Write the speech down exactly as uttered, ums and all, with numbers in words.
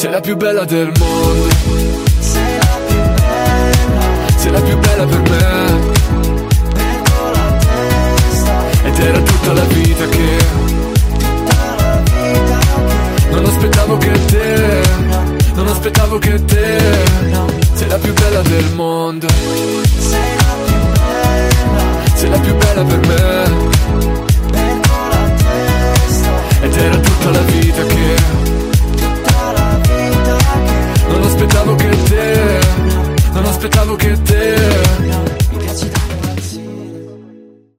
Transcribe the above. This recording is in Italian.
Sei la più bella del mondo. Sei la più bella. Sei la più bella per me. Perdo la testa. Ed era tutta la vita che Tutta la vita che Non aspettavo che te Non aspettavo che te Sei la più bella del mondo. Sei la più bella. Sei la più bella per me. Perdo la testa. Ed era tutta la vita